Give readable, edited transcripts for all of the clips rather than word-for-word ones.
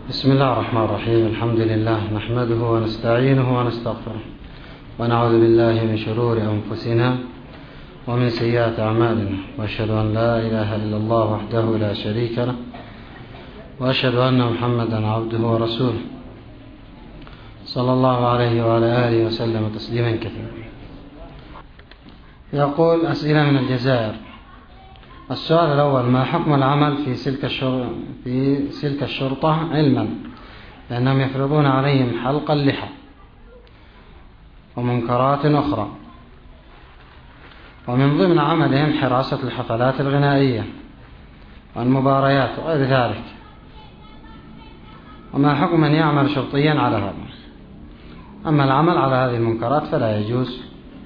بسم الله الرحمن الرحيم. الحمد لله نحمده ونستعينه ونستغفره ونعوذ بالله من شرور أنفسنا ومن سيئات أعمالنا، وأشهد أن لا إله إلا الله وحده لا شريك له، وأشهد أن محمدا عبده ورسوله صلى الله عليه وعلى آله وسلم تسليما كثيرا. يقول: أسئلة من الجزائر. السؤال الأول: ما حكم العمل في سلك الشرطة علما لأنهم يفرضون عليهم حلق اللحى ومنكرات أخرى، ومن ضمن عملهم حراسة الحفلات الغنائية والمباريات وغير ذلك، وما حكم من يعمل شرطيا على هذا؟ أما العمل على هذه المنكرات فلا يجوز،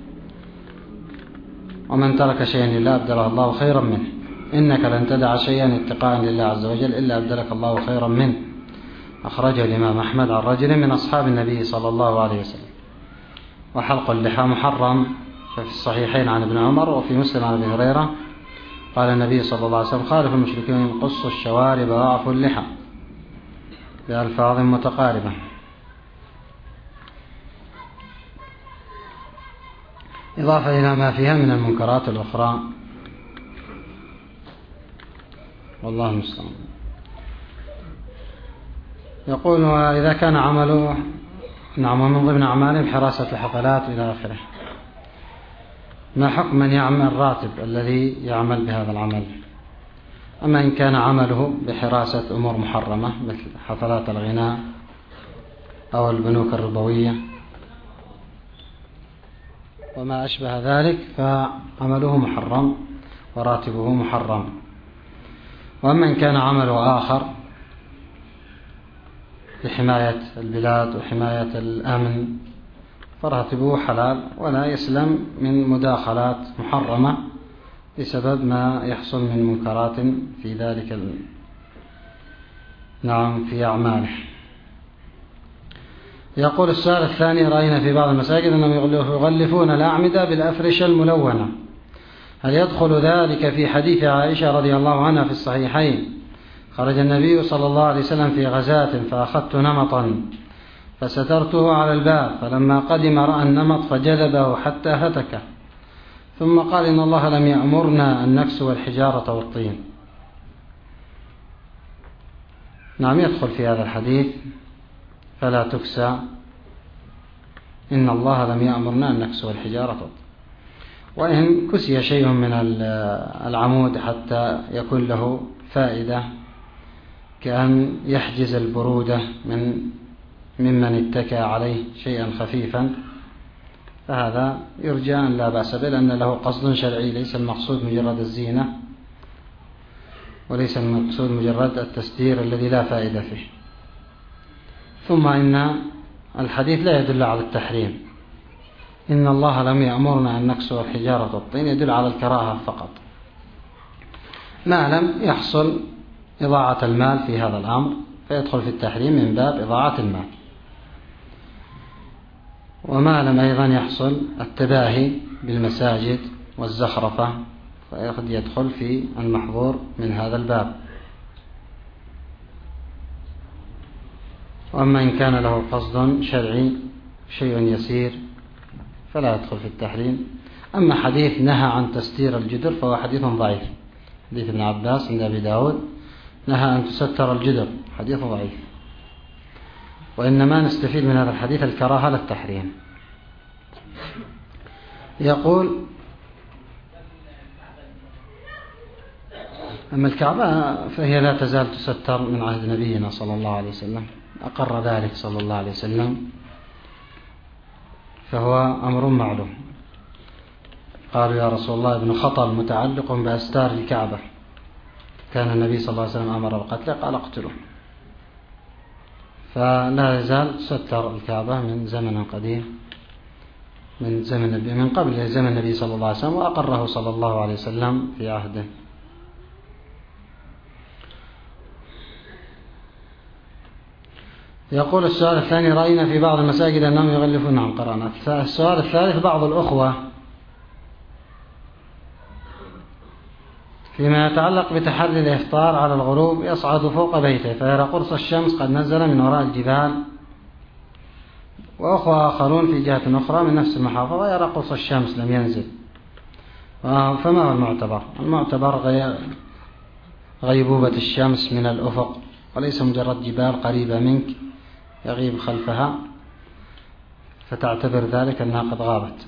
ومن ترك شيئا لله أبدله الله خيرا منه. إنك لن تدع شيئا اتقاء لله عز وجل إلا أبدلك الله خيرا منه. أخرجه الإمام أحمد عن رجل من أصحاب النبي صلى الله عليه وسلم. وحلق اللحى محرم في الصحيحين عن ابن عمر، وفي مسلم عن ابي هريرة قال النبي صلى الله عليه وسلم: خالف المشركين قصوا الشوارب وأعفوا اللحى، بألفاظ متقاربة. إضافة إلى ما فيها من المنكرات الأخرى، والله المستعان. يقول: وإذا كان عمله ومن ضمن أعمالهم حراسة الحفلات إلى آخره، ما حكم من يعمل راتب الذي يعمل بهذا العمل؟ أما إن كان عمله بحراسة أمور محرمة مثل حفلات الغناء أو البنوك الربوية وما أشبه ذلك فعمله محرم وراتبه محرم. وأما إن كان عمله آخر لحماية البلاد وحماية الأمن فراتبه حلال، ولا يسلم من مداخلات محرمة بسبب ما يحصل من منكرات في ذلك في أعماله. يقول السؤال الثاني: رأينا في بعض المساجد أنهم يغلفون الأعمدة بالأفرشة الملونة، هل يدخل ذلك في حديث عائشة رضي الله عنها في الصحيحين: خرج النبي صلى الله عليه وسلم في غزاة فأخذت نمطا فسترته على الباب، فلما قدم رأى النمط فجذبه حتى هتكه، ثم قال: إن الله لم يأمرنا أن نكسو الحجارة والطين. نعم، يدخل في هذا الحديث: فلا تكسى، إن الله لم يأمرنا أن نكسو الحجارة والطين. وإن كسي شيء من العمود حتى يكون له فائدة كأن يحجز البرودة ممن اتكى عليه شيئا خفيفا، فهذا يرجى أن لا بأس به، لأن له قصد شرعي، ليس المقصود مجرد الزينة، وليس المقصود مجرد التستير الذي لا فائدة فيه. ثم إن الحديث لا يدل على التحريم، إن الله لم يأمرنا أن نكسو الحجارة والطين، يدل على الكراهة فقط، ما لم يحصل إضاعة المال في هذا الأمر فيدخل في التحريم من باب إضاعة المال، وما لم أيضا يحصل التباهي بالمساجد والزخرفة فقد يدخل في المحظور من هذا الباب. وأما إن كان له قصد شرعي شيء يسير فلا يدخل في التحريم. أما حديث نهى عن تستير الجدر فهو حديث ضعيف، حديث ابن عباس عند أبي داود: نهى أن تستر الجدر، حديث ضعيف. وإنما نستفيد من هذا الحديث الكراهة للتحريم. يقول: أما الكعبة فهي لا تزال تستر من عهد نبينا صلى الله عليه وسلم، أقر ذلك صلى الله عليه وسلم، فهو أمر معلوم. قالوا: يا رسول الله، ابن خطل متعلق بأستار الكعبة، كان النبي صلى الله عليه وسلم أمر بقتله، قال: اقتله. فلا يزال تستر الكعبة من زمن قديم، من قبل زمن النبي صلى الله عليه وسلم، وأقره صلى الله عليه وسلم في عهده. يقول السؤال الثاني: رأينا في بعض المساجد أنهم يغلفون عن قرآن. السؤال الثالث: بعض الأخوة فيما يتعلق بتحري الإفطار على الغروب يصعد فوق بيته فيرى قرص الشمس قد نزل من وراء الجبال، وأخوة آخرون في جهة أخرى من نفس المحافظة يرى قرص الشمس لم ينزل. فما هو المعتبر؟ المعتبر غيبوبة الشمس من الأفق، وليس مجرد جبال قريبة منك يغيب خلفها فتعتبر ذلك أنها قد غابت.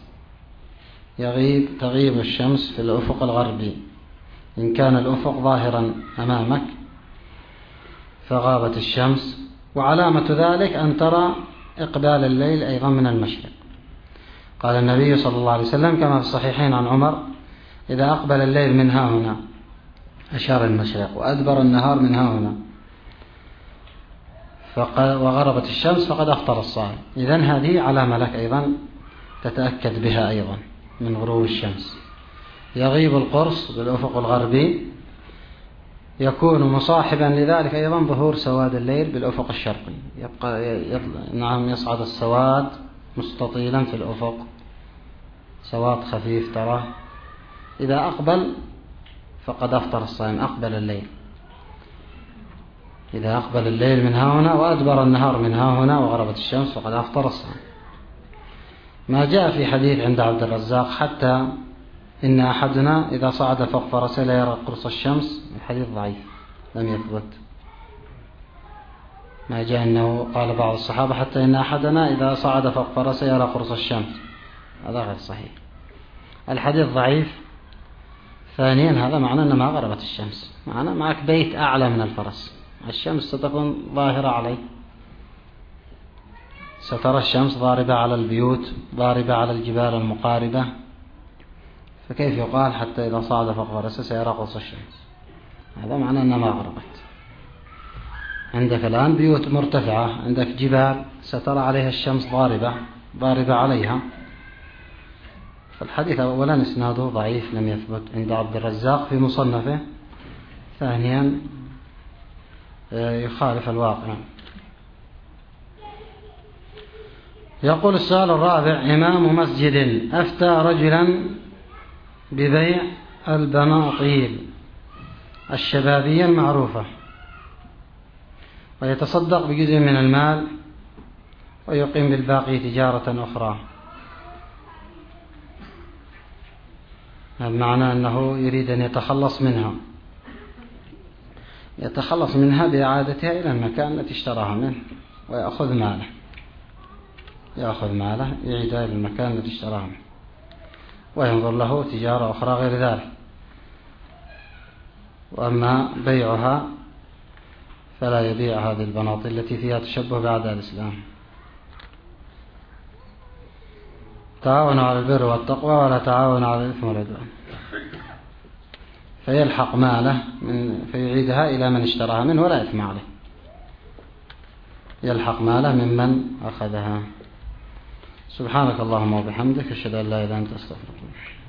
تغيب الشمس في الأفق الغربي، إن كان الأفق ظاهرا أمامك فغابت الشمس. وعلامة ذلك أن ترى إقبال الليل أيضا من المشرق. قال النبي صلى الله عليه وسلم كما في الصحيحين عن عمر: إذا أقبل الليل من ها هنا، أشار المشرق، وأدبر النهار من ها هنا، وغربت الشمس فقد أفطر الصائم. إذن هذه علامة لك أيضا تتأكد بها أيضا من غروب الشمس. يغيب القرص بالأفق الغربي، يكون مصاحبا لذلك أيضا ظهور سواد الليل بالأفق الشرقي، يصعد السواد مستطيلا في الأفق، سواد خفيف تراه. إذا أقبل فقد أفطر الصائم، أقبل الليل. إذا أقبل الليل من ها هنا وأدبر النهار من ها هنا وغربت الشمس فقد أفطر الصائم. ما جاء في حديث عند عبد الرزاق: حتى إن أحدنا إذا صعد فوق فرسه لا يرى قرص الشمس، الحديث ضعيف لم يثبت. ما جاء أنه قال بعض الصحابة: حتى إن أحدنا إذا صعد فوق فرسه يرى قرص الشمس، هذا غير صحيح، الحديث ضعيف. ثانيا هذا معنى أن ما غربت الشمس، معنى معك بيت أعلى من الفرس، الشمس ستكون ظاهرة عليه، سترى الشمس ضاربة على البيوت، ضاربة على الجبال المقاربة، فكيف يقال حتى إذا صعد فوق فرسه سيرى قرص الشمس؟ هذا معنى أنها ما غربت. عندك الآن بيوت مرتفعة، عندك جبال سترى عليها الشمس ضاربة عليها. فالحديث أولا إسناده ضعيف لم يثبت عند عبد الرزاق في مصنفه. ثانيا يخالف الواقع. يقول السؤال الرابع: إمام مسجد أفتى رجلا ببيع البناطيل الشبابية المعروفة، ويتصدق بجزء من المال ويقيم بالباقي تجارة أخرى. هذا معنى أنه يريد أن يتخلص منها بإعادتها إلى المكان التي اشتراها منه، ويأخذ ماله يعيدها إلى المكان الذي اشتراها منه، وينظر له تجارة أخرى غير ذلك. وأما بيعها فلا يبيع هذه البناطيل التي فيها تشبه بأعداء الإسلام. تعاونوا على البر والتقوى ولا تعاونوا على الإثم والعدوان. فيلحق ماله فيعيدها إلى من اشتراها منه ولا إثم عليه، يلحق ماله ممن أخذها. سبحانك اللهم وبحمدك، أشهد أن لا إله إلا أنت، أستغفرك.